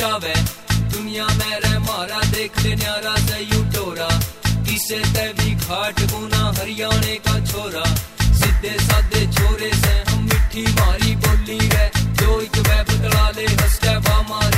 जावे दुनिया में रह मारा देख ले न्यारा से यू टोरा किसे ते भी घाट गुना हरियाणे का छोरा सीधे साधे छोरे से हम मिठी मारी बोली है जो एक वे बदला ले हंस के बा मारी